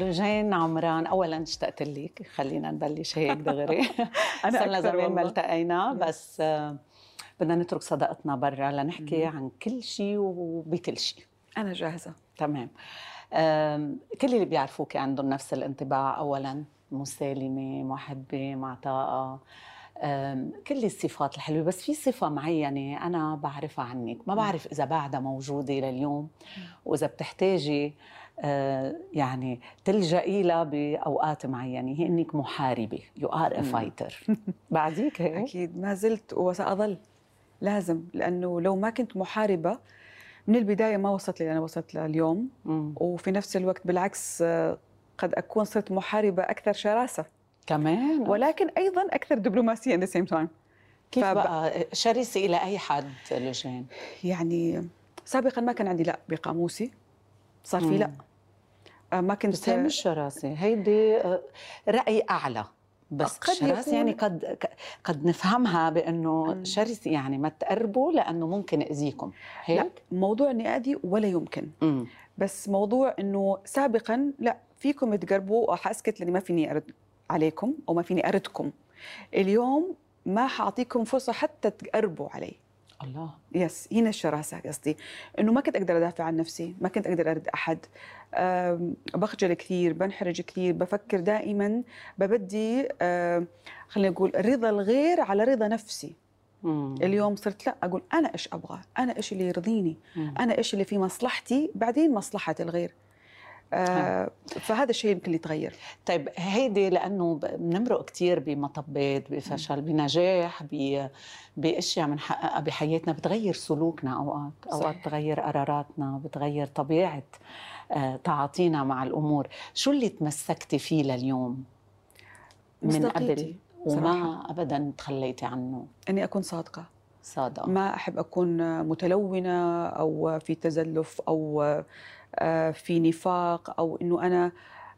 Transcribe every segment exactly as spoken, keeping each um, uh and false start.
لوجين عمران، اولا اشتقت لك، خلينا نبلش هيك دغري. أنا صرنا أكثر زمان ما والله. التقينا، Yes. بس آه، بدنا نترك صداقتنا برا لنحكي مم. عن كل شيء وبكل شيء. أنا جاهزة. تمام. آم، كل اللي بيعرفوك عندهم نفس الانطباع، اولا مسالمه، محبه، معطاءه، آم، كل الصفات الحلوه، بس في صفه معينه انا بعرفها عنك، ما مم. بعرف اذا بعدها موجوده لليوم، واذا بتحتاجي آه، يعني تلجئي لها باوقات معينه، هي انك محاربه. يو ار ا مم. فايتر. بعديك هيك؟ أكيد ما زلت وسأظل، لازم، لأنه لو ما كنت محاربة من البداية ما وصلت لي أنا وصلت له اليوم. مم. وفي نفس الوقت بالعكس، آه، قد أكون صرت محاربة أكثر شراسة، كمان ولكن أيضا أكثر دبلوماسية at the same time. كيف فب... بقى شرسه الى اي حد لوجين؟ يعني سابقا ما كان عندي لا بقاموسي، صار في لا. مم. آه، ما بس هي كنت. مش شراسة، هيدي آه، رأي أعلى. بس قد الشراسة يعني يكون. قد ك- قد نفهمها بأنه مم. شرسة يعني ما تقربوا لأنه ممكن أذيكم، لا، هيك؟ موضوع اني اذي ولا يمكن، امم بس موضوع انه سابقا لا فيكم تقربوا، وحاسكت لاني ما فيني ارد عليكم او ما فيني اردكم. اليوم ما حاعطيكم فرصه حتى تقربوا علي. الله. يس، هنا الشراسه قصدي، انه ما كنت اقدر ادافع عن نفسي، ما كنت اقدر ارد احد. أم، بخجل كثير، بنحرج كثير، بفكر دائما ببدي أم، خلينا نقول رضا الغير على رضا نفسي. مم. اليوم صرت لا اقول انا ايش ابغى، انا ايش اللي يرضيني، مم. انا ايش اللي في مصلحتي، بعدين مصلحه الغير. حلو. آه فهذا الشيء يمكن اللي يتغير. طيب هيدي لأنه ب- بنمرق كتير بمطبات، بفشل، بنجاح، ب- بأشياء بنحققها بحياتنا بتغير سلوكنا، أوقات أوقات صحيح. بتغير قراراتنا، بتغير طبيعة آه، تعاطينا مع الأمور. شو اللي تمسكتي فيه لليوم من قبل مصداقيتي صراحه، وما أبدا تخليتي عنه؟ اني اكون صادقه. صادقة. ما احب اكون متلونه او في تزلف او آه في نفاق، او انه انا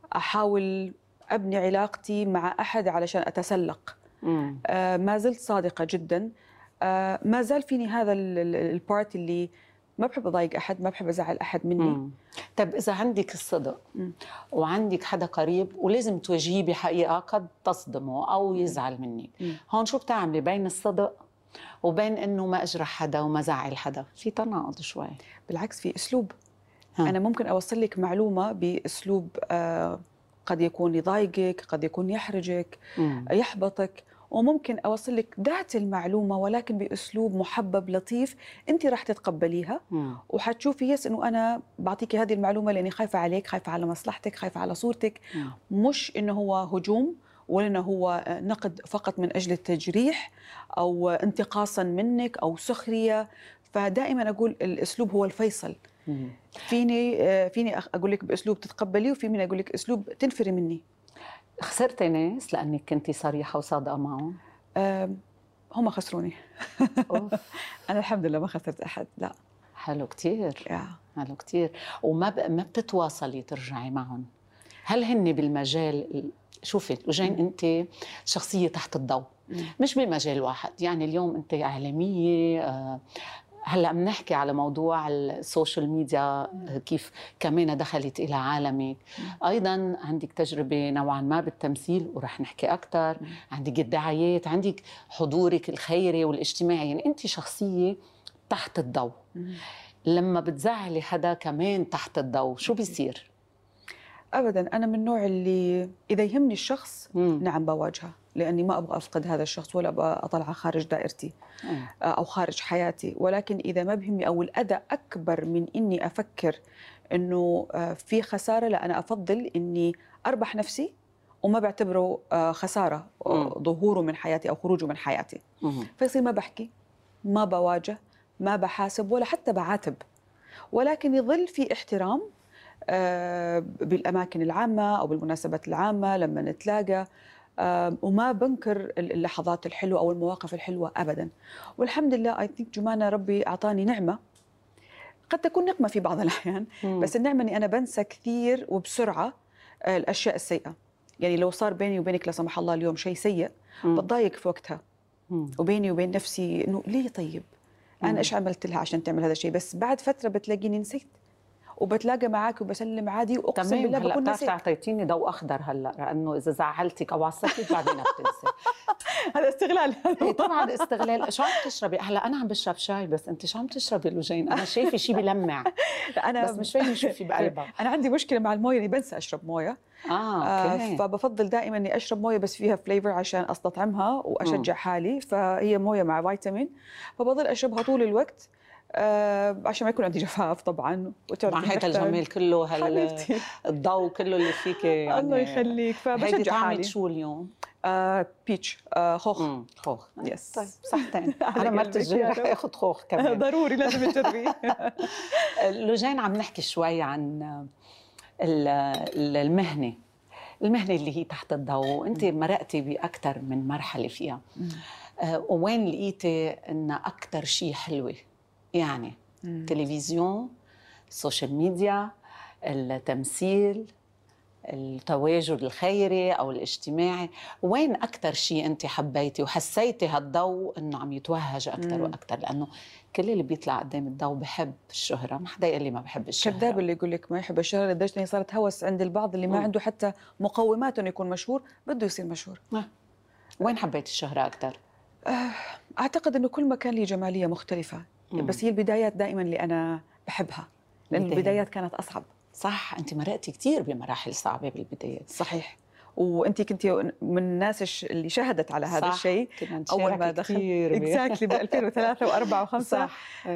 احاول ابني علاقتي مع احد علشان اتسلق. مم. آه ما زلت صادقه جدا. آه ما زال فيني هذا البارت اللي ما بحب اضايق احد، ما بحب ازعل احد مني. مم. طب إذا عندك الصدق مم. وعندك حدا قريب ولازم تواجهيه بحقيقة قد تصدمه أو يزعل منك، مم. هون شو بتعملي بين الصدق وبين إنه ما أجرح حدا وما زعل حدا؟ في تناقض شوي. بالعكس، في اسلوب. ها. انا ممكن اوصل لك معلومه باسلوب آه قد يكون يضايقك، قد يكون يحرجك، مم. يحبطك، وممكن اوصل لك ذات المعلومه ولكن باسلوب محبب لطيف، انت راح تتقبليها مم. وحتشوفي يس انه انا بعطيكي هذه المعلومه لاني خايفه عليك، خايفه على مصلحتك، خايفه على صورتك. مم. مش انه هو هجوم، ولا انه هو نقد فقط من اجل التجريح او انتقاصا منك او سخريه. فدائما اقول الاسلوب هو الفيصل. مم. فيني فيني اقول لك باسلوب تتقبليه، وفي مني اقول لك اسلوب تنفري مني. خسرتي ناس لأنك كنتي صريحة وصادقة معهم؟ آم، هم خسروني. أوف. انا الحمد لله ما خسرت احد، لا. حلو كتير. يا. حلو كتير. وما ب... ما بتتواصلي ترجعي معهم؟ هل هن بالمجال ال- شوفي لوجين، انت شخصيه تحت الضوء، مم. مش بمجال واحد. يعني اليوم انت اعلاميه، آه، هلا بنحكي على موضوع السوشيال ميديا، آه، كيف كمان دخلت الى عالمك. ايضا عندك تجربه نوعا ما بالتمثيل ورح نحكي اكثر، عندك الدعايات، عندك حضورك الخيري والاجتماعي، يعني انت شخصيه تحت الضوء. مم. لما بتزعلي حدا كمان تحت الضوء شو بيصير؟ ابدا، انا من النوع اللي اذا يهمني الشخص مم. نعم بواجهه، لاني ما ابغى افقد هذا الشخص ولا ابغى اطلعه خارج دائرتي مم. او خارج حياتي. ولكن اذا ما بهمني او الاذى اكبر من اني افكر انه آه، في خساره، لا، انا افضل اني اربح نفسي وما بعتبره آه، خساره آه، ظهوره من حياتي او خروجه من حياتي. مم. فيصير ما بحكي، ما بواجه، ما بحاسب ولا حتى بعاتب، ولكن يظل في احترام آه، بالأماكن العامة أو بالمناسبات العامة لما نتلاقى. آه، وما بنكر اللحظات الحلوة أو المواقف الحلوة أبدا. والحمد لله I think جمانة ربي أعطاني نعمة، قد تكون نقمة في بعض الأحيان، مم. بس النعمة أني أنا بنسى كثير وبسرعة آه، الأشياء السيئة. يعني لو صار بيني وبينك لا سمح الله اليوم شيء سيء مم. بتضايق في وقتها، مم. وبيني وبين نفسي إنه ليه طيب مم. أنا إيش عملت لها عشان تعمل هذا الشيء، بس بعد فترة بتلاقيني نسيت وبتلاقى معك وبسلم عادي، واقسم بالله هلا بكون بتعرفي نسيت. اعطيتيني ضوء اخضر هلا، لانه اذا زعلتك او عصبتك بعدين بتنسي. هذا استغلال. ايه طبعا استغلال. شو عم تشربي؟ هلا انا عم بشرب شاي، بس انت شو عم تشربي لوجين؟ انا شايفه شيء بلمع انا بس مش فاهمه شو في بقلبها. انا عندي مشكله مع المويه، اني بنسى اشرب مويه. اه آه اوكي. فبفضل دائما اني اشرب مويه بس فيها فليفر عشان استطعمها واشجع حالي، فهي مويه مع فيتامين، فبضل اشربها طول الوقت آه عشان ما يكون عندي جفاف طبعا. مع هيدا الجمال كله، حبيبتي الضوء كله اللي فيك يعني. الله يخليك. هيدي فبشجع طعمة حالي. شو اليوم؟ آه بيتش، آه خوخ. امم خوخ. يس. طيب صحتين. على انا مرت قلبك الجاي يا رح رب. اخذ خوخ كمان. ضروري لازم تجربيه. لوجين عم نحكي شوي عن ال- ال- المهنه المهنه اللي هي تحت الضوء، انت مرقتي باكثر من مرحله فيها. آه، وين لقيتي ان اكثر شيء حلوه؟ يعني مم. تلفزيون، السوشيال ميديا، التمثيل، التواجد الخيري او الاجتماعي، وين اكثر شيء انت حبيتي وحسيتي هالضوء انه عم يتوهج اكثر واكثر؟ لانه كل اللي بيطلع قدام الضوء بحب الشهره، ما حدا يقول لي ما بحب الشهره. كذاب اللي يقول لك ما يحب الشهره، لدرجه انها صارت هوس عند البعض اللي ما مم. عنده حتى مقومات انه يكون مشهور بده يصير مشهور. آه. وين حبيتي الشهره اكثر؟ اعتقد انه كل مكان له جماليه مختلفه، مم. بس هي البدايات دائما اللي انا بحبها، لان البداية. البدايات كانت اصعب. صح، انت مرقتي كثير بمراحل صعبه بالبدايات. صحيح. وانت كنت من الناس اللي شهدت على هذا الشيء اول ما دخلت اكزاكتلي ب ألفين وثلاثة وأربعة وخمسة.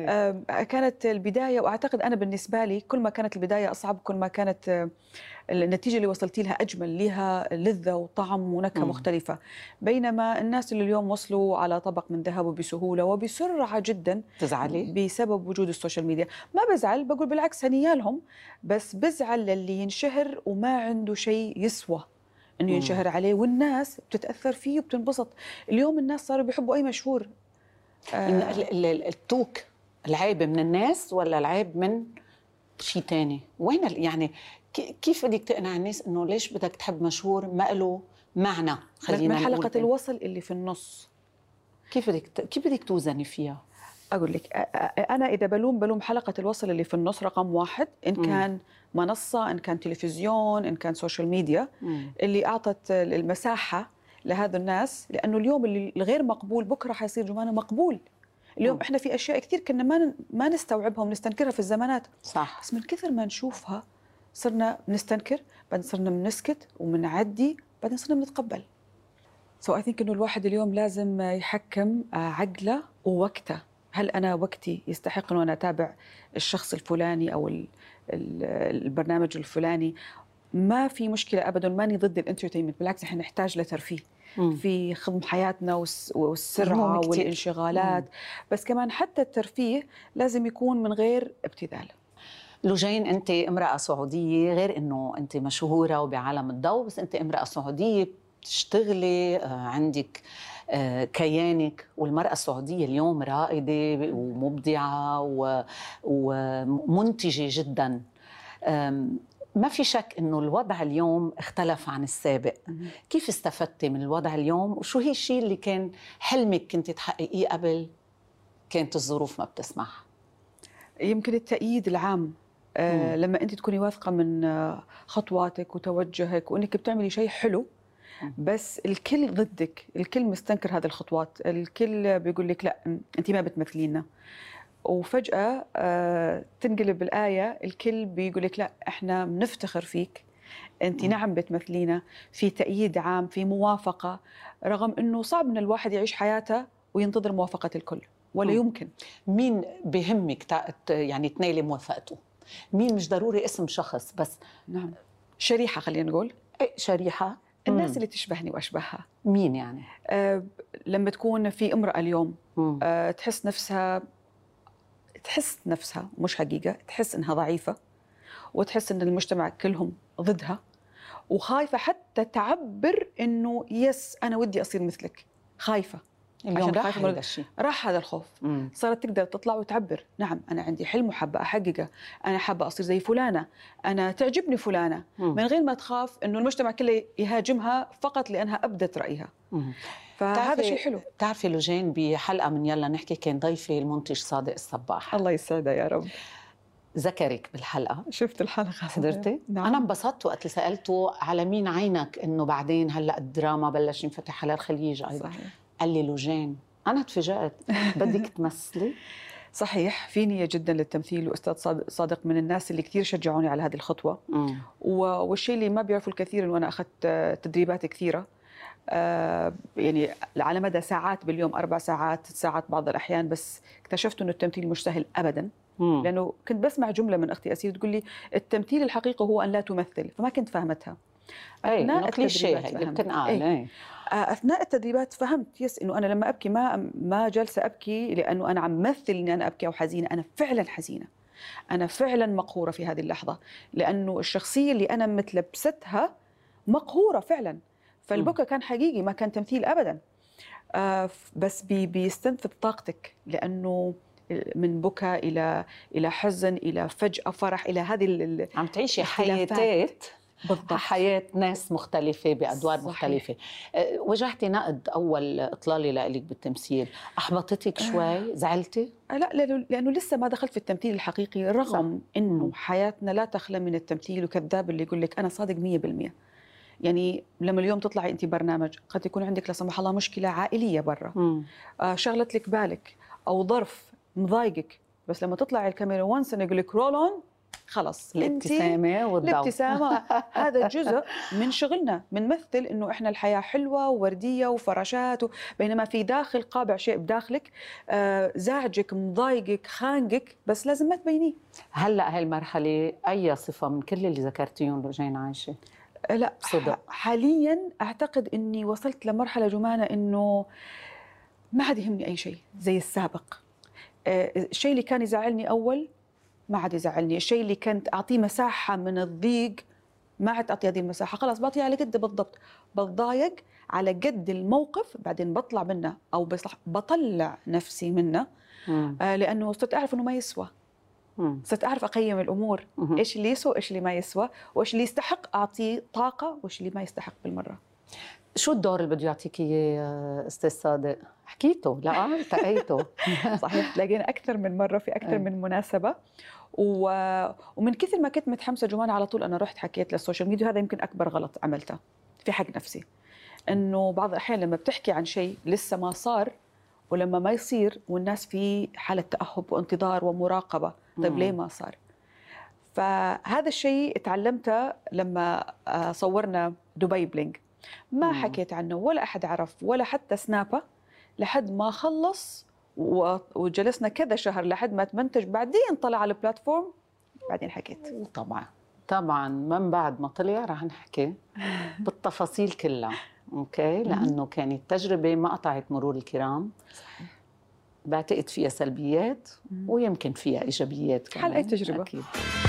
كانت البدايه، واعتقد انا بالنسبه لي كل ما كانت البدايه اصعب كل ما كانت النتيجه اللي وصلتي لها اجمل، لها لذه وطعم ونكهه مم. مختلفه. بينما الناس اللي اليوم وصلوا على طبق من ذهب وبسهوله وبسرعه جدا. تزعلي بسبب وجود السوشيال ميديا؟ ما بزعل، بقول بالعكس هنيالهم، بس بزعل للي ينشهر وما عنده شيء يسوى انه ينشهر عليه، والناس بتتاثر فيه وبتنبسط. اليوم الناس صاروا بيحبوا اي مشهور. آه التوك العيب من الناس ولا العيب من شيء ثاني؟ وين يعني كيف بدك تقنع الناس انه ليش بدك تحب مشهور ما له معنى؟ خلينا نقول حلقه الوصل اللي في النص. كيف بدك كيف بدك توزني فيها؟ اقول لك انا اذا بلوم بلوم حلقه الوصل اللي في النص رقم واحد، ان كان مم. منصه، ان كان تلفزيون، ان كان سوشيال ميديا، مم. اللي اعطت المساحه لهذا الناس، لانه اليوم اللي الغير مقبول بكره حيصير جمانه مقبول. اليوم مم. احنا في اشياء كثير كنا ما ما نستوعبها ونستنكرها في الزمانات، صح، بس من كثر ما نشوفها صرنا بنستنكر، بعدين صرنا بنسكت وبنعدي، بعدين صرنا بنتقبل. سو اي ثينك انه الواحد اليوم لازم يحكم عقله ووقته. هل أنا وقتي يستحق أنه أنا أتابع الشخص الفلاني أو البرنامج الفلاني؟ ما في مشكلة أبداً، ماني ضد الانترتينمنت، بالعكس إحنا نحتاج لترفيه مم. في خضم حياتنا والسرعة والانشغالات، مم. بس كمان حتى الترفيه لازم يكون من غير ابتذال. لوجين، أنت امرأة سعودية، غير أنه أنت مشهورة وبعالم الضوء، بس أنت امرأة سعودية بتشتغلي، عندك كيانك، والمرأة السعودية اليوم رائدة ومبدعة ومنتجة جدا. ما في شك أنه الوضع اليوم اختلف عن السابق. كيف استفدتي من الوضع اليوم؟ وشو هي الشيء اللي كان حلمك كنت تحققيه قبل كانت الظروف ما بتسمح؟ يمكن التأييد العام. آه لما أنت تكوني واثقة من خطواتك وتوجهك وأنك بتعملي شيء حلو، بس الكل ضدك، الكل مستنكر هذه الخطوات، الكل بيقول لك لا انت ما بتمثلينا، وفجأة آه تنقلب الآية، الكل بيقول لك لا احنا بنفتخر فيك، انت نعم بتمثلينا. في تأييد عام، في موافقة، رغم انه صعب ان الواحد يعيش حياته وينتظر موافقة الكل، ولا يمكن. مين بهمك يعني تنالي موافقته؟ مين؟ مش ضروري اسم شخص بس. نعم، شريحة، خلينا نقول ايه شريحة، الناس مم. اللي تشبهني واشبهها. مين يعني؟ آه لما تكون في امرأة اليوم آه تحس نفسها تحس نفسها مش حقيقة، تحس انها ضعيفة، وتحس ان المجتمع كلهم ضدها، وخايفة حتى تعبر انه يس انا ودي اصير مثلك. خايفة اليوم راح هذا الشيء، راح هذا الخوف. مم. صارت تقدر تطلع وتعبر، نعم أنا عندي حلم وحابة أحققه، أنا حابة أصير زي فلانة، أنا تعجبني فلانة، مم. من غير ما تخاف إنه المجتمع كله يهاجمها فقط لأنها أبدت رأيها. مم. فهذا شيء حلو. تعرفي لوجين، بحلقة من يلا نحكي كان ضيفي المنتج صادق الصباح، الله يسعده يا رب. ذكرك بالحلقه. شفت الحلقه؟ حضرتي؟ نعم. انا انبسطت وقت اللي سالته على مين عينك انه بعدين هلا الدراما بلش ينفتح على الخليج ايضا. صحيح. قال لي لوجين. انا تفاجأت. بدك تمثلي؟ صحيح، في نية جدا للتمثيل، وأستاذ صادق من الناس اللي كثير شجعوني على هذه الخطوة. مم. والشيء اللي ما بيعرفوا الكثير إنه أنا أخذت تدريبات كثيرة، آه يعني على مدى ساعات باليوم، أربع ساعات ست ساعات بعض الأحيان، بس اكتشفت إنه التمثيل مش سهل أبدا. مم. لأنه كنت بسمع جملة من أختي أسير تقول لي التمثيل الحقيقي هو أن لا تمثل، فما كنت فهمتها. اي أثناء كليشيه هي التدريبات فهمت. بتنقال. إيه. اثناء التدريبات فهمت يس انه انا لما ابكي ما ما جالسه ابكي لانه انا عم مثل اني انا ابكي او حزينه، انا فعلا حزينه، انا فعلا مقهوره في هذه اللحظه، لانه الشخصيه اللي انا متلبستها مقهوره فعلا. فالبكا كان حقيقي، ما كان تمثيل ابدا. آه بس بي بيستنفذ طاقتك، لانه من بكى الى الى حزن الى فجاه فرح الى هذه عم تعيشي حياتات. بالضبط. حياة ناس مختلفة بأدوار صحيح. مختلفة. أه، واجهتي نقد أول إطلالة لك بالتمثيل، أحبطتك شوي؟ زعلتي؟ لا، لأنه, لأنه لسه ما دخلت في التمثيل الحقيقي، رغم أنه حياتنا لا تخلى من التمثيل، وكذاب اللي يقول لك أنا صادق مية بالمية. يعني لما اليوم تطلعي أنت برنامج، قد يكون عندك لا سمح الله مشكلة عائلية برا، آه شغلت لك بالك أو ظرف مضايقك، بس لما تطلعي الكاميرا وانس يقول لك رول اون، خلص الابتسامة والضوء. الابتسامة هذا جزء من شغلنا، بنمثل إنه إحنا الحياة حلوة ووردية وفراشات و... بينما في داخل قابع شيء بداخلك آه زعجك مضايقك خانقك، بس لازم ما تبينيه. هلأ هاي المرحلة أي صفة من كل اللي ذكرتيهم لوجين عايشة؟ لا صدق. حاليا أعتقد إني وصلت لمرحلة جمانة إنه ما عاد يهمني أي شيء زي السابق. آه الشيء اللي كان يزعلني أول ما عاد يزعلني، الشيء اللي كنت أعطيه مساحة من الضيق ما عاد أعطي هذه المساحة، خلاص بعطيها على قد بالضبط، بتضايق على قد الموقف، بعدين بطلع منه أو بطلع نفسي منه. آه لأنه صرت أعرف إنه ما يسوى. مم. صرت أعرف أقيم الأمور، مم. إيش اللي يسوى إيش اللي ما يسوى، وإيش اللي يستحق أعطيه طاقة وإيش اللي ما يستحق بالمرة. شو الدور اللي بده يعطيك اياه استاذ صادق؟ حكيته؟ لا التقيته. صحيح، تلاقينا اكثر من مره في اكثر من مناسبه، و... ومن كثر ما كنت متحمسه جمان على طول انا رحت حكيت للسوشيال ميديا. هذا يمكن اكبر غلط عملته في حق نفسي، انه بعض الاحيان لما بتحكي عن شيء لسه ما صار، ولما ما يصير والناس في حاله تاهب وانتظار ومراقبه، طيب ليه ما صار؟ فهذا الشيء تعلمته لما صورنا دبي بلينك، ما حكيت عنه ولا أحد عرف ولا حتى سنابة لحد ما خلص، وجلسنا كذا شهر لحد ما تمنتج، بعدين طلع على البلاتفورم، بعدين حكيت. طبعا طبعا من بعد ما طلع رح نحكي بالتفاصيل كلها، اوكي؟ لأنه كانت تجربة ما قطعت مرور الكرام. صحيح. بعتقد فيها سلبيات ويمكن فيها إيجابيات كمان. حل أي تجربة. أكيد.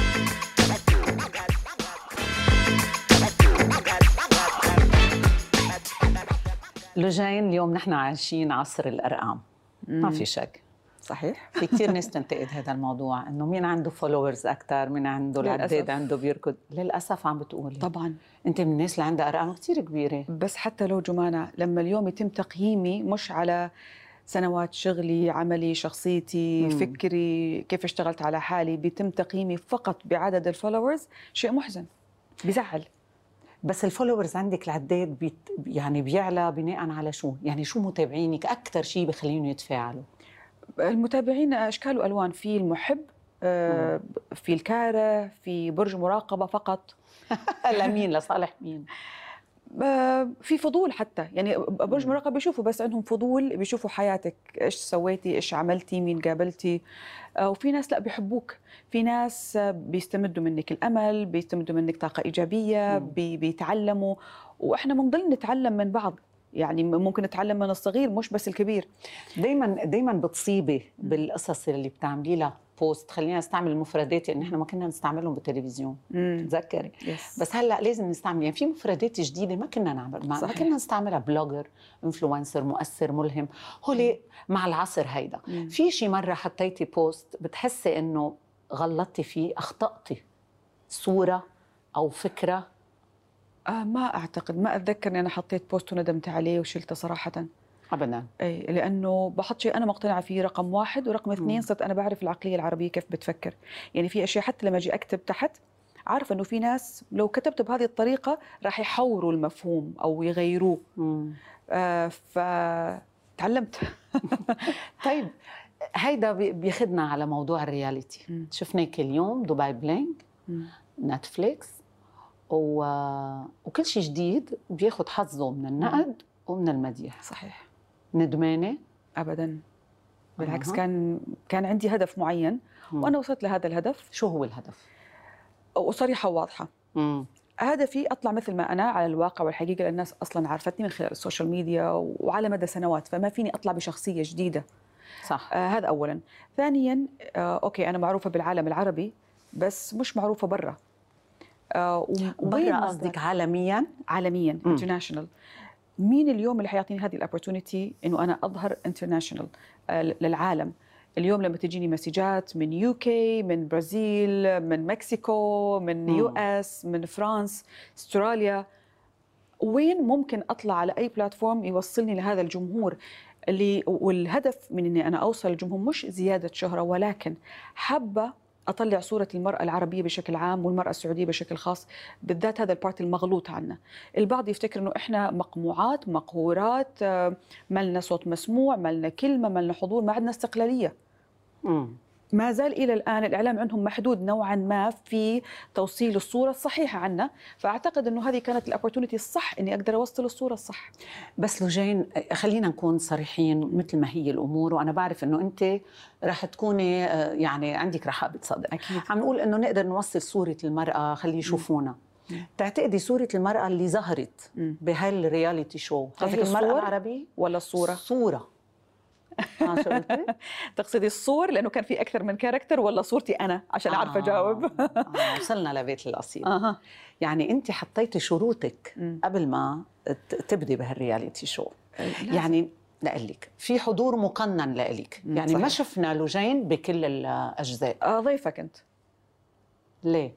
لوجين، اليوم نحن عايشين عصر الأرقام، ما في شك. صحيح. في كثير ناس تنتقد هذا الموضوع، إنه مين عنده فولورز أكثر، مين عنده العداد عنده بيركض. للأسف عم بتقولي. طبعاً. أنت من الناس اللي عندها أرقام كثير كبيرة. بس حتى لو جمانة، لما اليوم يتم تقييمي مش على سنوات شغلي، عملي، شخصيتي، مم. فكري، كيف اشتغلت على حالي، بيتم تقييمي فقط بعدد الفولورز، شيء محزن بيزعل. بس الفولورز عندك العداد بيت يعني بيعلى بناء على شو؟ يعني شو متابعينك أكثر شيء بخليهم يتفاعلوا؟ المتابعين أشكال وألوان، في المحب، آه في الكاره، في برج مراقبة فقط. لمين؟ لصالح مين؟ آه في فضول حتى، يعني برج مراقبة بيشوفوا، بس عندهم فضول، بيشوفوا حياتك، إيش سويتي، إيش عملتي، مين قابلتي. آه وفي ناس لا بيحبوك، في ناس بيستمدوا منك الأمل، بيستمدوا منك طاقة إيجابية، بي بيتعلموا، وإحنا بنضل نتعلم من بعض. يعني ممكن نتعلم من الصغير مش بس الكبير. دايما دايما بتصيبي بالقصص اللي بتعملي لها بوست. خلينا نستعمل المفردات اللي نحن ما كنا نستعملهم بالتلفزيون، تذكري. بس هلا لازم نستعمل، يعني في مفردات جديده ما كنا نعمل، ما, ما كنا نستعملها. بلوجر، انفلونسر، مؤثر، ملهم، هو مع العصر هيدا. مم. في شي مره حطيتي بوست بتحسي انه غلطتي فيه، اخطأتي صوره او فكره؟ آه ما أعتقد، ما أتذكر أني أنا حطيت بوست وندمت عليه وشلته صراحة. ابدا. اي لانه بحط شيء انا مقتنعه فيه رقم واحد، ورقم اثنين مم. صرت انا بعرف العقليه العربيه كيف بتفكر. يعني في اشياء حتى لما اجي اكتب تحت عارفه انه في ناس لو كتبت بهذه الطريقه راح يحوروا المفهوم او يغيروه. مم. آه فتعلمت. طيب هيدا بي- بياخدنا على موضوع الرياليتي. مم. شفناك اليوم دبي بلينك، مم. نتفليكس، و... وكل شيء جديد بياخد حظه من النقد ومن المديح. صحيح. ندمانه؟ ابدا، بالعكس. أه. كان كان عندي هدف معين مم. وانا وصلت لهذا الهدف. شو هو الهدف؟ وصريحه وواضحه. مم. هدفي اطلع مثل ما انا على الواقع والحقيقه، لأن الناس اصلا عرفتني من خلال السوشيال ميديا وعلى مدى سنوات، فما فيني اطلع بشخصيه جديده. صح. آه هذا اولا. ثانيا آه اوكي انا معروفه بالعالم العربي بس مش معروفه برا. آه برا قصدك عالميا؟ عالميا انترناشونال. مين اليوم اللي حيعطيني هذه الأوبورتونيتي انه انا اظهر انترناشونال آه للعالم؟ اليوم لما تجيني مسجات من يوكي، من برازيل، من مكسيكو، من يو اس، من فرانس، استراليا، وين ممكن اطلع على اي بلاتفورم يوصلني لهذا الجمهور اللي، والهدف من اني انا اوصل للجمهور مش زياده شهره، ولكن حابه اطلع صوره المراه العربيه بشكل عام والمراه السعوديه بشكل خاص، بالذات هذا البارت المغلوط عنا. البعض يفتكر انه احنا مقموعات مقهورات، ما لنا صوت مسموع، ما لنا كلمه، ما لنا حضور، ما عندنا استقلاليه. مم. ما زال إلى الآن الإعلام عندهم محدود نوعا ما في توصيل الصورة الصحيحة عنا، فأعتقد أنه هذه كانت الأوبورتونيتي الصح إني أقدر أوصل الصورة الصح. بس لوجين خلينا نكون صريحين مثل ما هي الأمور، وأنا بعرف أنه أنت رح تكوني يعني عندك رحابة صدر. أكيد. عم نقول أنه نقدر نوصل صورة المرأة، خلي يشوفونا. تعتقدي صورة المرأة اللي ظهرت بهالرياليتي شو قصدك المرأة العربية ولا الصورة؟ الصورة. اه شو قلتي؟ تقصدي الصور لأنه كان في أكثر من كاركتر، ولا صورتي أنا عشان أعرف آه أجاوب؟ آه وصلنا لبيت القصيد. آه. يعني أنت حطيتي شروطك مم. قبل ما تبدي بهالرياليتي شو. لازم. يعني لقلك في حضور مقنن لقلك، يعني صحيح. ما شفنا لوجين بكل الأجزاء. آه ضيفة كنت. ليه؟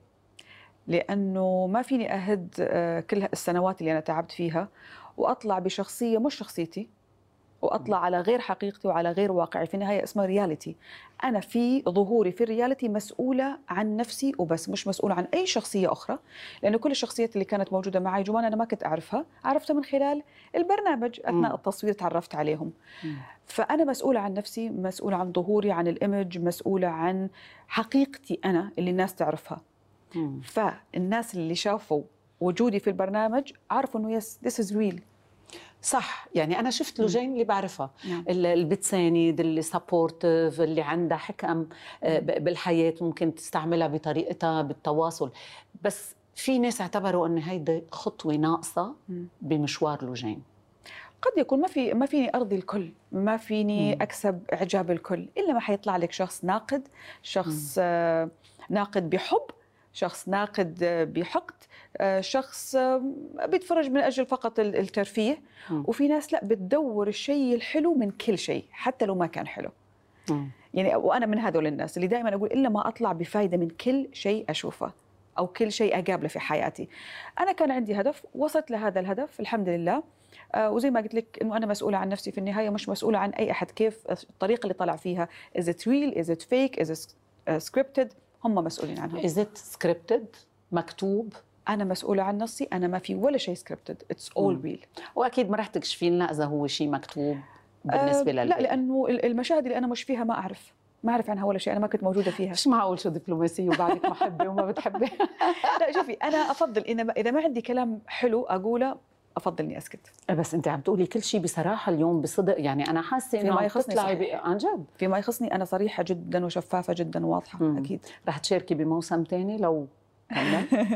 لأنه ما فيني أهد كل السنوات اللي أنا تعبت فيها وأطلع بشخصية مش شخصيتي، واطلع على غير حقيقتي وعلى غير واقعي. في النهايه اسمها رياليتي. انا في ظهوري في الرياليتي مسؤوله عن نفسي وبس، مش مسؤوله عن اي شخصيه اخرى، لانه كل الشخصيات اللي كانت موجوده معي جمان انا ما كنت اعرفها، عرفتها من خلال البرنامج اثناء التصوير تعرفت عليهم. مم. فانا مسؤوله عن نفسي، مسؤوله عن ظهوري، عن الايمج، مسؤوله عن حقيقتي انا اللي الناس تعرفها. مم. فالناس اللي شافوا وجودي في البرنامج عرفوا انه يس ذس از ريل. صح. يعني أنا شفت لوجين اللي بعرفها، اللي بتساند، اللي سبورتيف، اللي عندها حكم بالحياة ممكن تستعملها بطريقتها بالتواصل. بس في ناس اعتبروا أن هيدا خطوة ناقصة بمشوار لوجين. قد يكون ما في ما فيني أرضي الكل، ما فيني مم. أكسب إعجاب الكل، إلا ما حيطلع لك شخص ناقد، شخص مم. ناقد بحب، شخص ناقد بحقد، شخص بيتفرج من أجل فقط الترفيه. م. وفي ناس لا بتدور الشيء الحلو من كل شيء حتى لو ما كان حلو. م. يعني وأنا من هذول الناس اللي دائما أقول إلا ما أطلع بفايدة من كل شيء أشوفه أو كل شيء أقابله في حياتي. أنا كان عندي هدف، وصلت لهذا الهدف الحمد لله. آه وزي ما قلت لك إنه أنا مسؤولة عن نفسي في النهاية، مش مسؤولة عن أي أحد كيف الطريقة اللي طلع فيها. is it real is it fake is it scripted، هم مسؤولين عنها. is it scripted مكتوب؟ أنا مسؤولة عن نفسي، أنا ما في ولا شيء سكريبتد، اتس اول ريل. وأكيد ما رح تكشفي لنا إذا هو شيء مكتوب بالنسبة أه لا، لأنه المشاهد اللي أنا مش فيها ما أعرف ما أعرف عنها ولا شيء، أنا ما كنت موجودة فيها. مش معقول شو دبلوماسية وبعدك محبة وما بتحبي. لا شوفي، أنا أفضل إن إذا ما عندي كلام حلو أقوله أفضل إني أسكت. بس أنت عم تقولي كل شيء بصراحة اليوم بصدق، يعني أنا حاسة إنه عم تطلعي عن جد. فيما يخصني أنا صريحة جدا وشفافة جدا وواضحة. مم. أكيد. رح تشاركي بموسم تاني لو كمل؟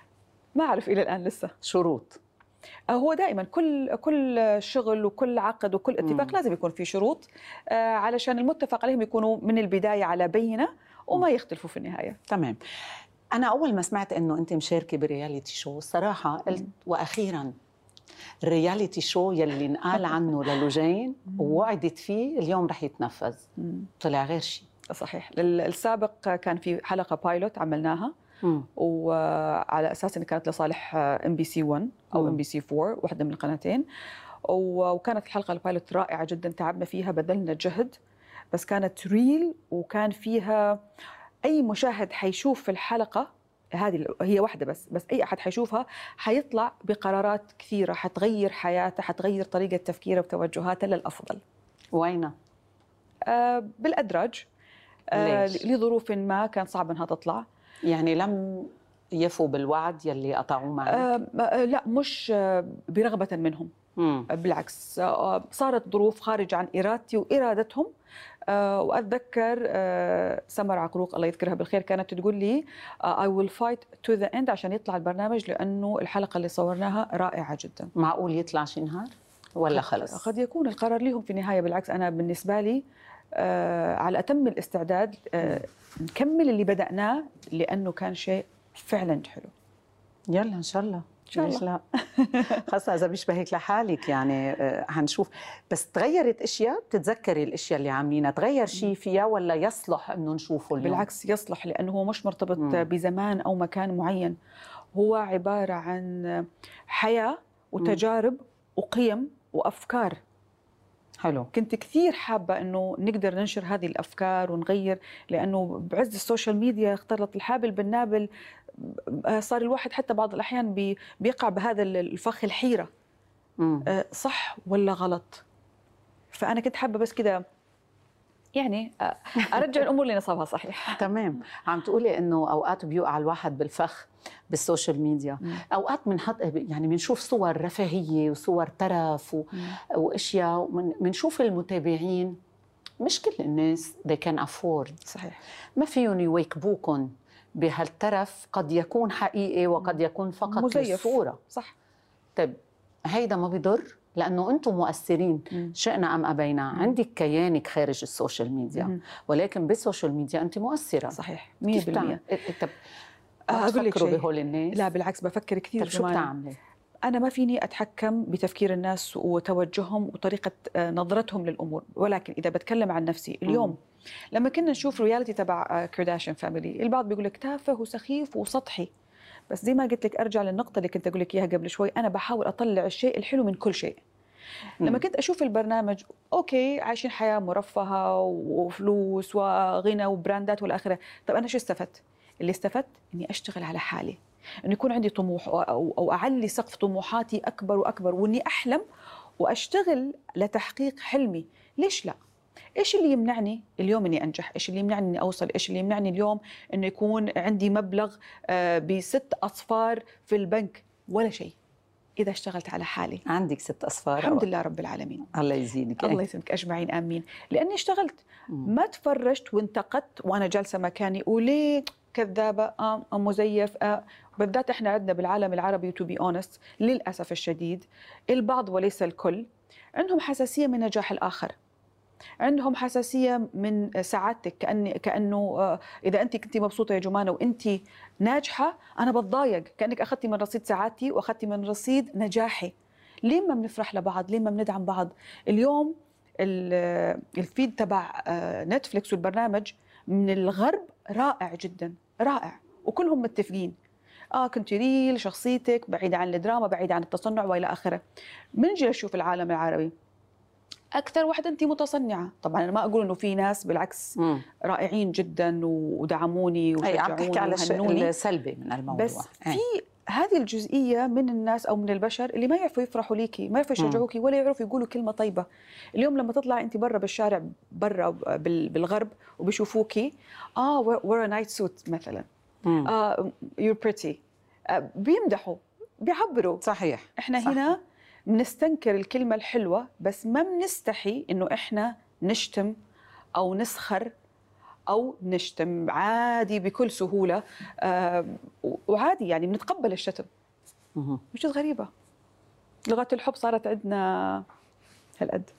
ما أعرف إلى الآن لسه. شروط؟ هو دائما كل كل شغل وكل عقد وكل اتفاق مم. لازم يكون في شروط آه علشان المتفق عليهم يكونوا من البداية على بينة وما يختلفوا في النهاية. تمام. أنا أول ما سمعت إنه أنت مشاركة برياليتي شو الصراحة قلت مم. وأخيراً الرياليتي شو يلي نقال عنه للوجين ووعدت فيه اليوم رح يتنفذ. مم. طلع غير شيء. صحيح. السابق كان في حلقة بايلوت عملناها مم. وعلى أساس أنها كانت لصالح ام بي سي واحد أو ام بي سي أربعة، واحدة من القناتين، وكانت الحلقة البايلوت رائعة جدا، تعبنا فيها، بذلنا جهد، بس كانت ريل وكان فيها أي مشاهد حيشوف في الحلقة هذه، هي واحدة بس بس أي أحد حيشوفها حيطلع بقرارات كثيرة حتغير حياته، حتغير طريقة تفكيره وتوجهاته للأفضل. وين؟ آه بالأدراج. آه لظروف ما كان صعب أنها تطلع. يعني لم يفوا بالوعد يلي قطعوه معك؟ آه لا، مش آه برغبة منهم. مم. بالعكس، آه صارت ظروف خارج عن إرادتي وإرادتهم. آه وأتذكر آه سمر عقروق الله يذكرها بالخير كانت تقول لي آه I will fight to the end عشان يطلع البرنامج، لأنه الحلقة اللي صورناها رائعة جدا. معقول يطلع شي نهار ولا خلص؟ قد يكون القرار لهم في النهاية. بالعكس أنا بالنسبة لي آه على أتم الاستعداد آه نكمل اللي بدأناه، لأنه كان شيء فعلا حلو. يلا إن شاء الله. إن شاء الله. لا خاصة إذا بيشبهك لحالك يعني آه هنشوف. بس تغيرت أشياء؟ بتتذكري الأشياء اللي عاملينها تغير شيء فيها ولا يصلح إنه نشوفه اليوم؟ بالعكس يصلح، لأنه هو مش مرتبط مم. بزمان أو مكان معين، هو عبارة عن حياة وتجارب مم. وقيم وأفكار. حلو. كنت كثير حابة إنه نقدر ننشر هذه الأفكار ونغير، لأنه بعز السوشيال ميديا اختلط الحابل بالنابل، صار الواحد حتى بعض الأحيان بيقع بهذا الفخ الحيرة. مم. صح ولا غلط؟ فأنا كنت حابة بس كده يعني أرجع الأمور لنصابها صحيح. تمام. عم تقولي إنه أوقات بيوقع الواحد بالفخ بالسوشيال ميديا. مم. أوقات بنحط يعني بنشوف صور رفاهية وصور ترف و... وأشياء، بنشوف المتابعين مش كل الناس they can afford. صحيح. ما فيهم يواكبوكم بهالترف، قد يكون حقيقي وقد يكون فقط مزيف. للصورة. صح. طيب هيدا ما بيضر؟ لأنه أنتم مؤثرين مم. شئنا أم أبينا. مم. عندك كيانك خارج السوشيال ميديا، مم. ولكن بالسوشيال ميديا أنت مؤثرة. صحيح مية بالمية. طب أقول لك شيء، بهول الناس؟ لا بالعكس بفكر كثير. طب شو بتعملي؟ أنا ما فيني أتحكم بتفكير الناس وتوجههم وطريقة نظرتهم للأمور، ولكن إذا بتكلم عن نفسي اليوم، مم. لما كنا نشوف رياليتي تبع كارداشيان فاميلي، البعض بيقول لك تافه وسخيف وسطحي، بس زي ما قلت لك أرجع للنقطة اللي كنت أقول لك إياها قبل شوي، أنا بحاول أطلع الشيء الحلو من كل شيء. مم. لما كنت أشوف البرنامج أوكي عايشين حياة مرفهة وفلوس وغنى وبراندات والآخرة، طب أنا شو استفدت؟ اللي استفدت إني أشتغل على حالي، إنه يكون عندي طموح أو أعلي سقف طموحاتي أكبر وأكبر، وإني أحلم وأشتغل لتحقيق حلمي. ليش لا؟ إيش اللي يمنعني اليوم إني أنجح؟ إيش اللي يمنعني إني أوصل؟ إيش اللي يمنعني اليوم إنه يكون عندي مبلغ بست أصفار في البنك؟ ولا شيء إذا اشتغلت على حالي. عندك ست أصفار الحمد لله رب العالمين. الله يزيدك. الله يسلمك أجمعين آمين. لأني اشتغلت، ما تفرجت وانتقدت وأنا جالسة مكاني وليه كذابة آه مزيف آه. بالذات إحنا عندنا بالعالم العربي to be honest للأسف الشديد البعض وليس الكل عندهم حساسية من نجاح الآخر، عندهم حساسية من سعادتك، كأن كأنه آه إذا أنت كنتي مبسوطة يا جمانة وأنت ناجحة أنا بتضايق، كأنك أخذتي من رصيد سعادتي وأخذتي من رصيد نجاحي. ليه ما بنفرح لبعض؟ ليه ما بندعم بعض؟ اليوم الفيد تبع نتفليكس والبرنامج من الغرب رائع جدا، رائع، وكلهم متفقين اه كنت ريل، شخصيتك بعيدة عن الدراما، بعيدة عن التصنع والى اخره. بنجي نشوف العالم العربي اكثر واحده انت متصنعه. طبعا انا ما اقول انه في ناس بالعكس مم. رائعين جدا ودعموني وشجعوني عم تحكي على الشيء السلبي من الموضوع، بس أي. في هذه الجزئيه من الناس او من البشر اللي ما يعرفوا يفرحوا ليكي، ما يعرفوا يشجعوكي ولا يعرفوا يقولوا كلمه طيبه. اليوم لما تطلع انت برا بالشارع برا بالغرب وبيشوفوكي اه wear a night suit مثلا، مم. اه you're pretty، آه بيمدحوا بيعبروا. صحيح. احنا صحيح. هنا بنستنكر الكلمه الحلوه بس ما بنستحي انه احنا نشتم او نسخر أو نشتم عادي بكل سهولة، آه وعادي يعني بنتقبل الشتم، مش غريبة. لغة الحب صارت عندنا هالقد.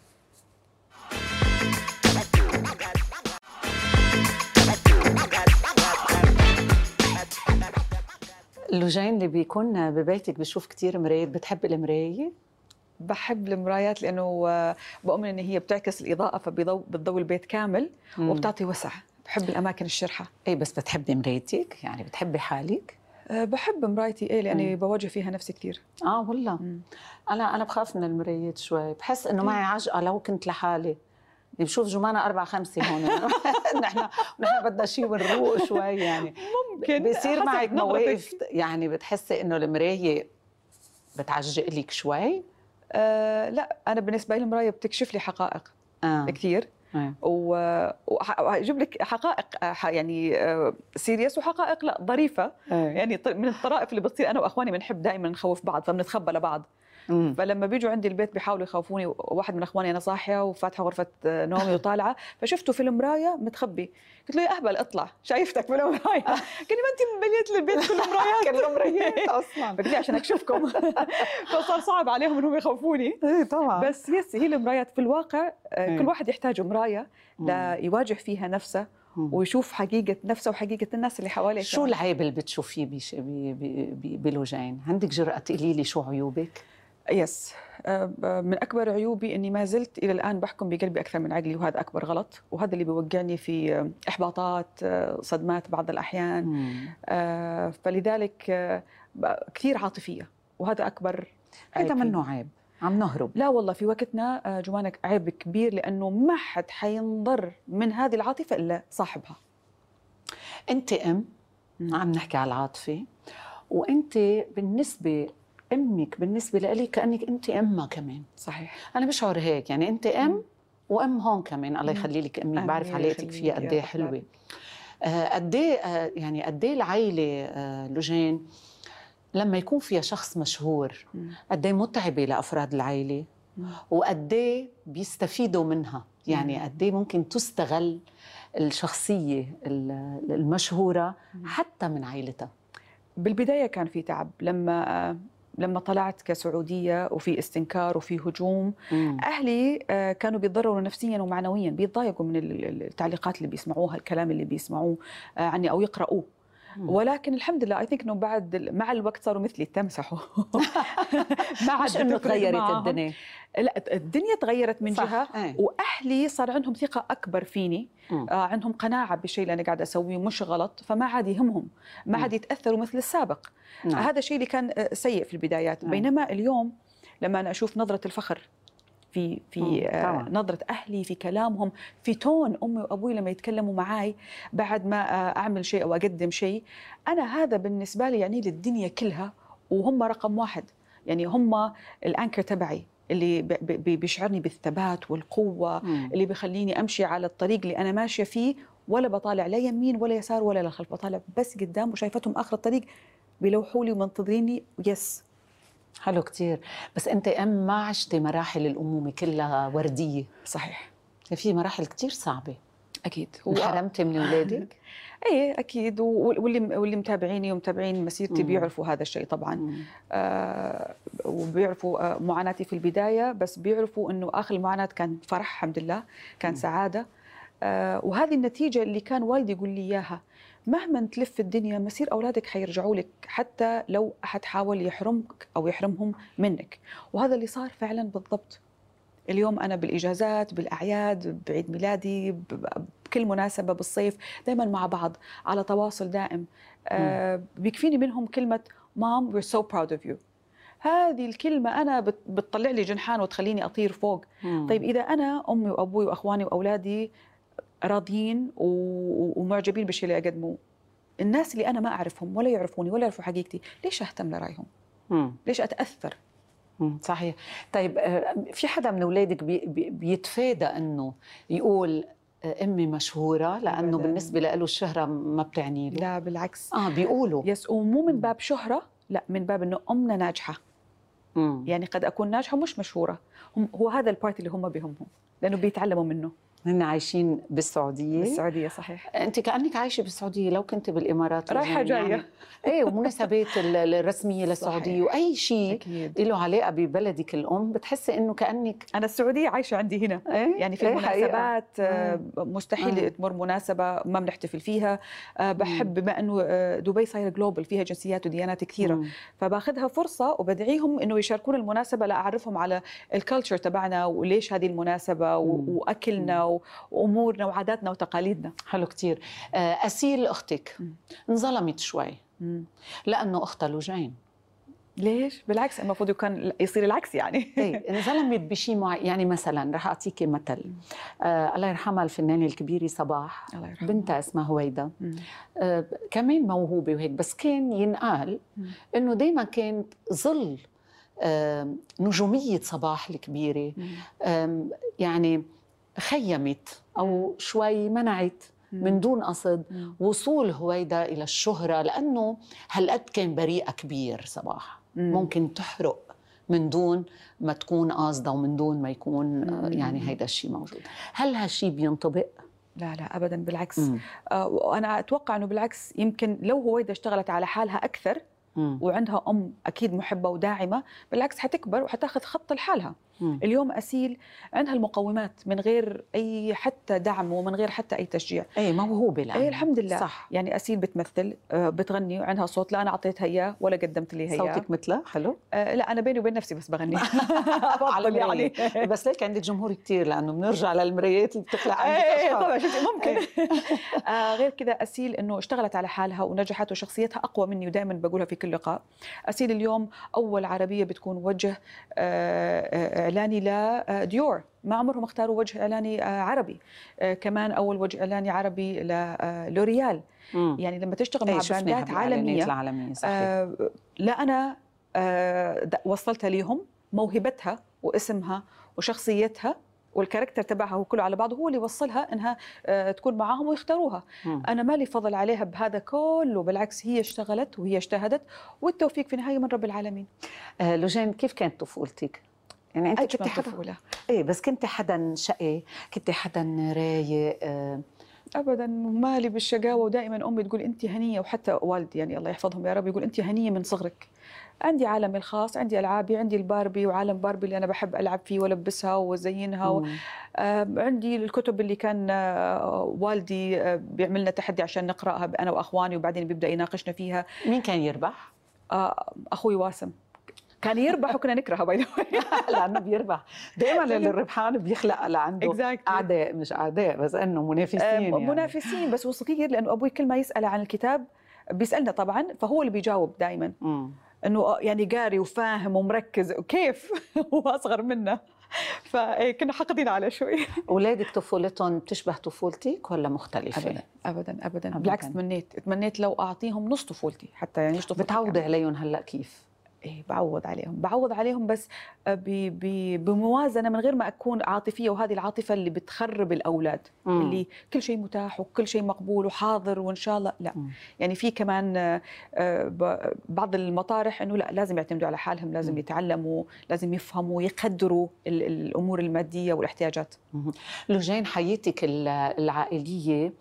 لوجين اللي بيكون ببيتك بشوف كتير مرايات، بتحب المراية؟ بحب المرايات لأنه بؤمن إن هي بتعكس الإضاءة فبتضوي البيت كامل وبتعطي وسع. بحب الأماكن الشرحة. إيه بس بتحبي مرايتك؟ يعني بتحبي حالك؟ أه بحب مرايتي ايه لاني مم. بواجه فيها نفسي كثير. اه والله. مم. انا انا بخاف من المرايات شوي، بحس انه معي عجقه لو كنت لحالي. بشوف جمانة أربعة خمسة هون نحن نحن بدنا شيء ونروق شوي يعني. ممكن بصير معك حسب مواقف نظرتك. يعني بتحسي إنه المراية بتعجق لك شوي؟ أه لا، انا بالنسبه لي المرايه بتكشف لي حقائق آه. كثير. آه. واجيب لك حقائق ح- يعني سيريس وحقائق لا ظريفه. آه. يعني ط- من الطرائف اللي بتصير انا واخواني بنحب دائما نخوف بعض فبنتخبى لبعض. مم. فلما بيجوا عندي البيت بيحاولوا يخوفوني، واحد من اخواني انا صاحيه وفاتحه غرفه نومي وطالعه فشفته في المرايه متخبي، قلت له يا اهبل اطلع شايفتك في المرايه. قال لي ما انت بنيت لي البيت كله مرايات. كله مرايات اصلا. قلت لي عشان اكشفكم. فصار صعب عليهم انهم يخوفوني. ايه طبعا. بس يس هي المرايات في الواقع كل واحد يحتاج مرايه ليواجه فيها نفسه ويشوف حقيقة نفسه وحقيقة الناس اللي حواليه. شو العيب اللي بتشوفيه بش... بي... بي... بلوجين؟ عندك جرأة تقولي لي شو عيوبك؟ يس من أكبر عيوبي أني ما زلت إلى الآن بحكم بقلبي أكثر من عقلي، وهذا أكبر غلط، وهذا اللي بيوقعني في إحباطات، صدمات بعض الأحيان. مم. فلذلك كثير عاطفية، وهذا أكبر عيب. هذا منه عيب عم نهرب. لا والله في وقتنا جمانك عيب كبير، لأنه ما حد حينضر من هذه العاطفة إلا صاحبها. أنت أم، م. عم نحكي على العاطفة، وأنت بالنسبة أمك بالنسبة لي كأنك أنت أمها كمان. صحيح. أنا بشعر هيك، يعني أنت أم م. وأم هون كمان. الله يخلي لك أمي، بعرف علاقتك فيها قد إيه حلوة. قد إيه يعني قد إيه العائلة لوجين لما يكون فيها شخص مشهور قد ايه متعبه لافراد العائله، وقد ايه بيستفيدوا منها، يعني قد ايه ممكن تستغل الشخصيه المشهوره حتى من عائلتها. بالبدايه كان في تعب لما لما طلعت كسعوديه وفي استنكار وفي هجوم. مم. اهلي كانوا بيتضرروا نفسيا ومعنويا، بيتضايقوا من التعليقات اللي بيسمعوها، الكلام اللي بيسمعوه عني او يقرأوه. ولكن الحمد لله اي ثينك انه بعد مع الوقت صاروا مثلي تمسحوا. ما عاد انه تغيرت الدنيا. لا الدنيا تغيرت من جهه. ايه. واهلي صار عندهم ثقه اكبر فيني. آه عندهم قناعه بالشيء اللي انا قاعده اسويه مش غلط، فما عاد يهمهم، ما عاد يتاثروا مثل السابق. آه هذا الشيء اللي كان سيء في البدايات. آه. بينما اليوم لما انا اشوف نظره الفخر في في آه نظرة أهلي، في كلامهم، في تون أمي وأبوي لما يتكلموا معاي بعد ما آه أعمل شيء أو أقدم شيء، أنا هذا بالنسبة لي يعني للدنيا كلها، وهم رقم واحد. يعني هم الأنكر تبعي اللي بيشعرني بالثبات والقوة. مم. اللي بيخليني أمشي على الطريق اللي أنا ماشية فيه، ولا بطالع لا يمين ولا يسار ولا للخلف، بطالع بس قدام، وشايفتهم آخر الطريق بيلوحوا لي ومنتظريني. يس حلو كتير. بس أنت أم ما عشتي مراحل الأمومة كلها وردية. صحيح، في مراحل كتير صعبة. أكيد. انحرمتي من أولادك؟ ايه اكيد، واللي واللي متابعيني ومتابعين مسيرتي بيعرفوا هذا الشيء طبعا. آه وبيعرفوا آه معاناتي في البدايه، بس بيعرفوا انه اخر المعاناه كان فرح الحمد لله، كان مم. سعاده. آه وهذه النتيجه اللي كان والدي يقول لي اياها، مهما تلف الدنيا مسير اولادك حيرجعوا لك، حتى لو احد حاول يحرمك او يحرمهم منك. وهذا اللي صار فعلا بالضبط. اليوم أنا بالإجازات، بالأعياد، بعيد ميلادي، بكل مناسبة، بالصيف، دائما مع بعض على تواصل دائم. آه بيكفيني منهم كلمة Mom we're so proud of you. هذه الكلمة أنا بتطلع لي جنحان وتخليني أطير فوق. مم. طيب إذا أنا أمي وأبوي وأخواني وأولادي راضيين ومعجبين بالشيء اللي أقدمه، الناس اللي أنا ما أعرفهم ولا يعرفوني ولا يعرفوا حقيقتي، ليش أهتم لرأيهم؟ مم. ليش أتأثر؟ صحيح. طيب في حدا من أولادك بي بيتفادى أنه يقول أمي مشهورة لأنه أبداً. بالنسبة له الشهرة ما بتعني له؟ لا بالعكس. آه بيقولوا يس، ومو من باب شهرة، لا من باب أنه أمنا ناجحة. مم. يعني قد أكون ناجحة مش مشهورة، هم هو هذا البارت اللي هم بهمهم، لأنه بيتعلموا منه. هن عايشين بالسعودية؟ بالسعودية صحيح. أنت كأنك عايشة بالسعودية، لو كنت بالإمارات رايحة جاية يعني إيه، ومناسبات الرسمية للسعودية وأي شيء له علاقة ببلدك الأم، بتحسي إنه كأنك أنا السعودية عايشة عندي هنا. إيه؟ يعني في إيه المناسبات حقيقة. مستحيل مم. تمر مناسبة ما بنحتفل فيها. بحب بما أنه دبي صايرة جلوبال فيها جنسيات وديانات كثيرة، مم. فباخذها فرصة وبدعيهم إنه يشاركون المناسبة لأعرفهم على الكالتشر تبعنا وليش هذه المناسبة مم. وأكلنا وأمورنا وعاداتنا وتقاليدنا. حلو كتير. أسيل أختك انظلمت شوي مم. لانه اختها لوجين. ليش؟ بالعكس المفروض كان يصير العكس يعني. ايه انظلمت بشيء معين، يعني مثلا رح اعطيكي مثل. آه الله يرحمها الفنانه الكبيره صباح، الله يرحمها. بنتها اسمها هويدا، آه كمان موهوبه وهيك، بس كان ينقال انه دائما كانت ظل آه نجوميه صباح الكبيره، آه يعني خيمت او شوي منعت من دون قصد وصول هويدا الى الشهره، لانه هالقد كان بريئه كبير صباح، ممكن تحرق من دون ما تكون قاصده ومن دون ما يكون يعني هيدا الشيء موجود. هل هالشيء بينطبق؟ لا لا ابدا، بالعكس. آه وانا اتوقع انه بالعكس، يمكن لو هويدا اشتغلت على حالها اكثر مم. وعندها ام اكيد محبه وداعمه، بالعكس حتكبر وحتاخذ خط لحالها. مم. اليوم اسيل عندها المقومات من غير اي حتى دعم ومن غير حتى اي تشجيع. اي موهوبه الان. اي الحمد لله. صح. يعني اسيل بتمثل، بتغني وعندها صوت، لا انا اعطيتها اياه ولا قدمت لي اياه. صوتك مثلها حلو؟ آه لا انا بيني وبين نفسي بس بغني. افضل يعني. بس ليك عندك جمهور كثير، لانه بنرجع للمرايات اللي بتخلق عندك اشخاص. طبعا شفتي ممكن. آه غير كذا اسيل انه اشتغلت على حالها ونجحت وشخصيتها اقوى مني، ودائما بقولها في كل لقاء. اسيل اليوم اول عربيه بتكون وجه آه اعلاني لديور، ما عمرهم اختاروا وجه اعلاني آه عربي. آه كمان اول وجه اعلاني عربي للوريال. يعني لما تشتغل مع براندات عالميه العالميه صحيح. آه لا انا آه وصلتها ليهم، موهبتها واسمها وشخصيتها والكاركتر تبعها وكله على بعضه هو اللي وصلها انها آه تكون معاهم ويختاروها. م. انا مالي فضل عليها بهذا كله، بالعكس هي اشتغلت وهي اجتهدت، والتوفيق في النهايه من رب العالمين. آه لوجين، كيف كانت طفولتك؟ يعني انت كنت حدا طفولة. ايه بس كنت حدا شقي؟ كنت حدا رايق؟ آه ابدا مالي بالشقاوه، ودائما امي تقول انت هنيه، وحتى والدي يعني الله يحفظهم يا رب يقول انت هنيه من صغرك. عندي عالمي الخاص، عندي العابي، عندي الباربي وعالم باربي اللي انا بحب العب فيه والبسها وازينها و... آه عندي الكتب اللي كان آه والدي آه بيعمل لنا تحدي عشان نقراها انا واخواني، وبعدين بيبدا يناقشنا فيها. مين كان يربح؟ آه اخوي واسم كان يربح وكنا نكرهه باي ذا واي. لانه بيربح دائما، الربحان بيخلق لعنده exactly. اعداء، مش اعداء بس انه منافسين. يعني. منافسين بس وصغير، لانه ابوي كل ما يسال عن الكتاب بيسالنا طبعا، فهو اللي بيجاوب دائما انه يعني قاري وفاهم ومركز. كيف هو اصغر منا، فكنا حاقدين على شوي. اولادك طفولتهم بتشبه طفولتك ولا مختلفه؟ ابدا ابدا ابدا, أبداً. بالعكس تمنيت تمنيت لو اعطيهم نص طفولتي حتى، يعني طفولتي. بتعوضي عليهم هلا كيف؟ إيه بعوض عليهم بعوض عليهم بس بي بي بموازنة، من غير ما أكون عاطفية، وهذه العاطفة اللي بتخرب الأولاد. مم. اللي كل شيء متاح وكل شيء مقبول وحاضر وإن شاء الله لا. مم. يعني في كمان بعض المطارح إنه لا، لازم يعتمدوا على حالهم، لازم مم. يتعلموا، لازم يفهموا، يقدروا الأمور المادية والاحتياجات. مم. لوجين، حياتك العائلية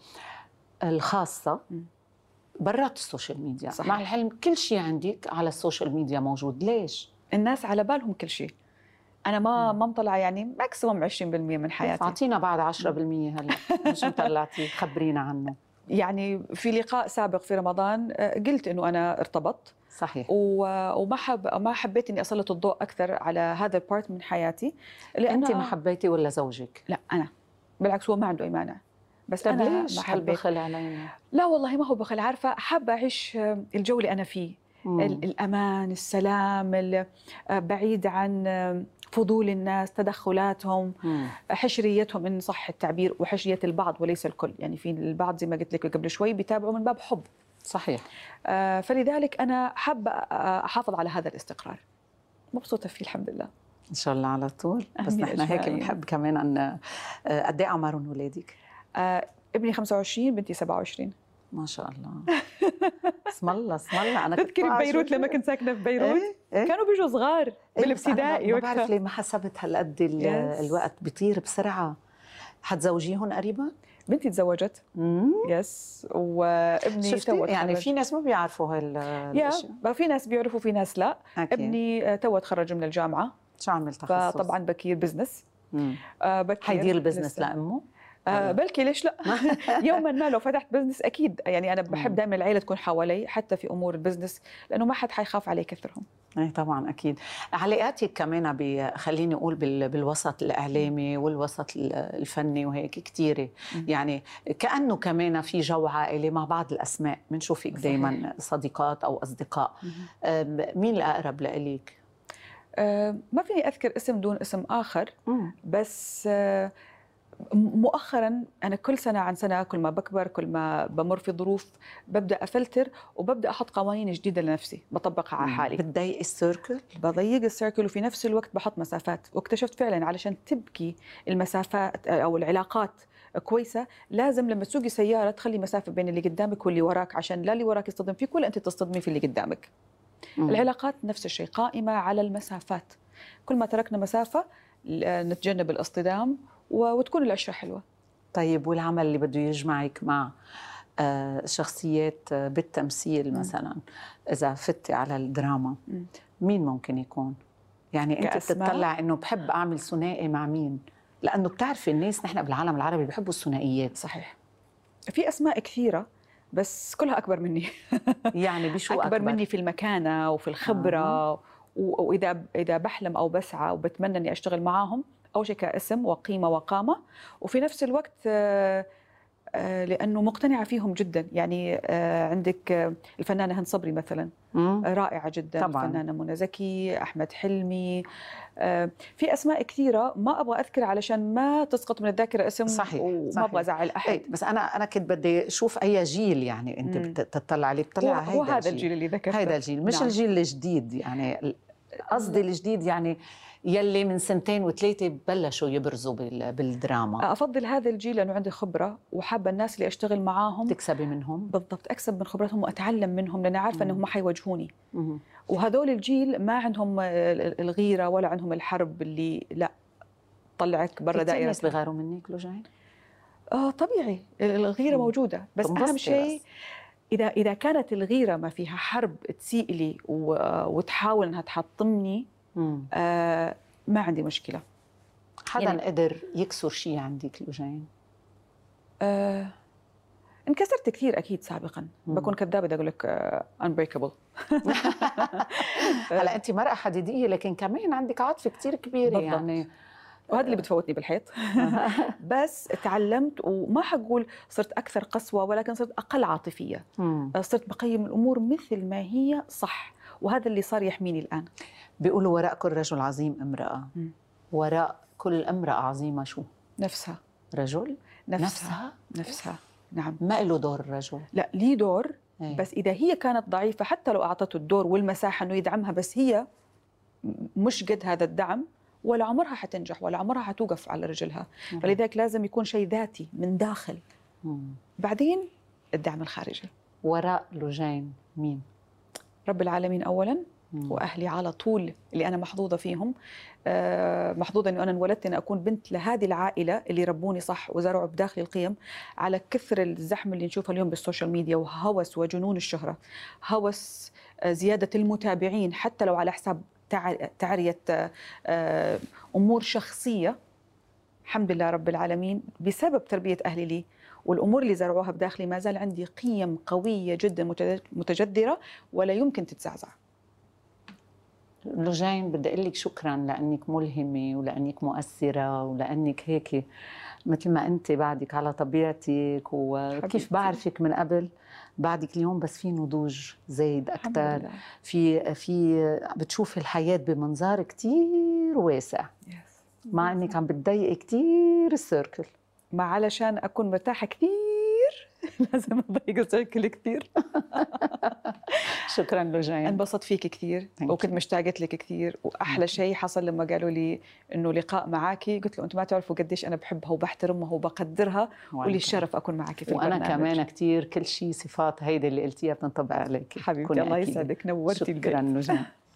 الخاصة مم. برات السوشيال ميديا صحيح. مع العلم كل شيء عندك على السوشيال ميديا موجود، ليش؟ الناس على بالهم كل شيء، أنا ما ما مطلعة يعني ماكسيموم عشرين بالمئة من حياتي. أعطينا بعد عشرة بالمئة هلا مش مطلعتي، خبرينا عنه. يعني في لقاء سابق في رمضان قلت إنه أنا ارتبطت صحيح، وما حب ما حبيت إني أسلط الضوء أكثر على هذا البارت من حياتي. أنت ما حبيتي ولا زوجك؟ لا أنا بالعكس، هو ما عنده أي مانع، بس طب أنا ليش ما حبيت. بخل علينا؟ لا والله ما هو بخل، عارفة حابة أعيش الجو اللي أنا فيه. مم. الأمان، السلام، بعيد عن فضول الناس، تدخلاتهم، مم. حشريتهم إن صح التعبير، وحشرية البعض وليس الكل. يعني في البعض زي ما قلت لك قبل شوي بيتابعوا من باب حب. صحيح. آه فلذلك أنا حابة أحافظ على هذا الاستقرار، مبسوطة فيه الحمد لله. إن شاء الله على طول. بس نحن هيك بنحب كمان أن قد إيه أعمارهم أولادك؟ آه ابني خمسة وعشرين، بنتي سبعة وعشرين. ما شاء الله. اسم الله اسم الله. انا تذكري ببيروت لما كنت ساكنه في بيروت؟ إيه؟ إيه؟ كانوا بيجوا صغار إيه؟ بالابتدائي. ما بعرف ليه ما حسبت هالقد الوقت بيطير بسرعه. حتزوجيهم قريبا؟ بنتي تزوجت يس، وابني تو يعني في ناس ما بيعرفوا هالاشياء. يا في ناس بيعرفوا، في ناس لا. أكيد. ابني تو تخرج من الجامعه. شو عمل تخصص؟ فطبعا بكير بزنس. آه بكير حيدير البزنس لامه؟ آه بلكي ليش لا. يوما ما لو فتحت بزنس اكيد، يعني انا بحب دائما العيله تكون حوالي حتى في امور البزنس، لانه ما حد حيخاف علي كثرهم. اي طبعا اكيد. علاقاتك كمان ب خليني اقول بال... بالوسط الاعلامي والوسط الفني وهيك كثيره، يعني كانه كمان في جو عائلي مع بعض الاسماء بنشوفك دائما صديقات او اصدقاء. مين الاقرب لإلك؟ أه ما فيني اذكر اسم دون اسم اخر، مم. بس أه مؤخرا انا كل سنه عن سنه كل ما بكبر كل ما بمر في ظروف ببدا افلتر وببدا احط قوانين جديده لنفسي بطبقها على حالي. بتضيق السيركل؟ بضيق السيركل وفي نفس الوقت بحط مسافات، واكتشفت فعلا علشان تبكي المسافات او العلاقات كويسه لازم لما تسوقي سياره تخلي مسافه بين اللي قدامك واللي وراك عشان لا اللي وراك يصطدم فيك ولا انت تصطدمي في اللي قدامك. مم. العلاقات نفس الشيء قائمه على المسافات، كل ما تركنا مسافه نتجنب الاصطدام وتكون العشرة حلوة. طيب والعمل اللي بده يجمعك مع شخصيات بالتمثيل مثلا، إذا فتي على الدراما مين ممكن يكون؟ يعني أنت بتطلع إنه بحب أعمل ثنائي مع مين؟ لأنه بتعرفي الناس نحن بالعالم العربي بيحبوا الثنائيات. صحيح. في أسماء كثيرة بس كلها أكبر مني. يعني بشو أكبر؟ أكبر مني في المكانة وفي الخبرة. آه. وإذا إذا بحلم أو بسعى وبتمنى إني أشتغل معاهم أول شيء كاسم وقيمة وقامة، وفي نفس الوقت لأنه مقتنعة فيهم جدا. يعني عندك الفنانة هند صبري مثلا مم. رائعة جدا طبعا. الفنانة منى زكي، أحمد حلمي، في أسماء كثيرة ما أبغى أذكر علشان ما تسقط من الذاكرة اسم. صحيح. وما صحيح. أبغى أزعل أحد. ايه بس أنا أنا كنت بدي أشوف أي جيل يعني أنت بتطلع عليه. بتطلع هو هذا الجيل اللي ذكرته، هذا الجيل مش نعم. الجيل الجديد، يعني قصدي الجديد يعني يلي من سنتين وثلاثة بلشوا يبرزوا بالدراما. أفضل هذا الجيل لأنه عندي خبرة وحابة الناس اللي أشتغل معاهم. تكسبي منهم؟ بالضبط، أكسب من خبرتهم وأتعلم منهم لأن عارفة أنهم ما حيواجهوني. وهذول الجيل ما عندهم الغيرة ولا عندهم الحرب اللي لا طلعك برا دائرة. الناس بيغاروا منك لوجين؟ آه طبيعي، الغيرة مم. موجودة، بس أهم شيء إذا إذا كانت الغيرة ما فيها حرب تسيء لي وتحاول أنها تحطمني آه ما عندي مشكلة. حدا يعني قدر يكسر شيء عندك لوجين؟ آه انكسرت كثير أكيد سابقا. مم. بكون كذابة إذا أقول لك unbreakable. هلا أنت مرأة حديدية لكن كمان عندك عاطفة كثير كبيرة. بالضبط. يعني وهذا اللي بتفوتني بالحيط. بس تعلمت وما حقول صرت أكثر قسوة ولكن صرت أقل عاطفية. مم. صرت بقيم الأمور مثل ما هي صح، وهذا اللي صار يحميني الآن. بيقولوا وراء كل رجل عظيم امرأة. مم. وراء كل امرأة عظيمة شو؟ نفسها. رجل؟ نفسها نفسها, نفسها. نعم. ما له دور الرجل؟ لا ليه دور. أيه. بس إذا هي كانت ضعيفة حتى لو أعطته الدور والمساحة أنه يدعمها بس هي مش قد هذا الدعم ولا عمرها حتنجح ولا عمرها حتوقف على رجلها. مم. فلذلك لازم يكون شيء ذاتي من داخل. مم. بعدين الدعم الخارجي. وراء لوجين مين؟ رب العالمين أولاً. مم. وأهلي على طول اللي أنا محظوظة فيهم. آه محظوظة أنه أنا انولدت أن أكون بنت لهذه العائلة اللي ربوني صح وزرعوا بداخلي القيم، على كثر الزحمة اللي نشوفها اليوم بالسوشيال ميديا وهوس وجنون الشهرة، هوس آه زيادة المتابعين حتى لو على حساب تعرية آه أمور شخصية. الحمد لله رب العالمين بسبب تربية أهلي لي والأمور اللي زرعوها بداخلي ما زال عندي قيم قوية جدا متجذرة ولا يمكن تتزعزع. لوجين بدي أقول لك شكرا لأنك ملهمة ولأنك مؤثرة ولأنك هيك مثل ما أنت بعدك على طبيعتك، وكيف بعرفك من قبل بعدك اليوم بس في نضوج زايد أكثر، في في بتشوفي الحياة بمنظار كتير واسع مع أنك عم بتضيقي كتير السيركل. ما علشان أكون مرتاحة كثير لازم أضيق السيركل كثير. شكرا لوجين، انبسطت فيك كثير وكنت مشتاقة لك كثير، وأحلى شيء حصل لما قالوا لي إنه لقاء معاكي، قلت له أنتم ما تعرفوا قديش أنا بحبها وبحترمها وبقدرها ولي الشرف أكون معاكي في وأنا البرنامج. كمان كثير كل شيء صفات هيدي اللي قلتيها بتنطبق عليك حبيبتي. الله يسعدك، نورتي البيت. شكرا لوجين.